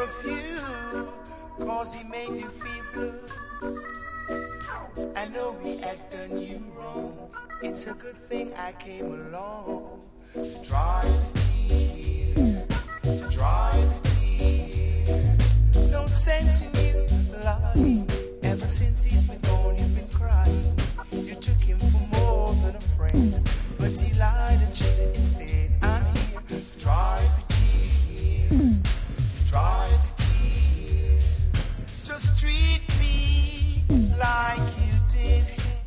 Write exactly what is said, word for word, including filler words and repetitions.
of you, cause he made you feel blue. I know he has done you wrong. It's a good thing I came along to dry the tears, to dry the tears. No sense in you lying. Ever since he's been gone, you've been crying. You took him for more than a friend, but he lied and cheated instead. I'm here to dry the tears, to dry the tears. Just treat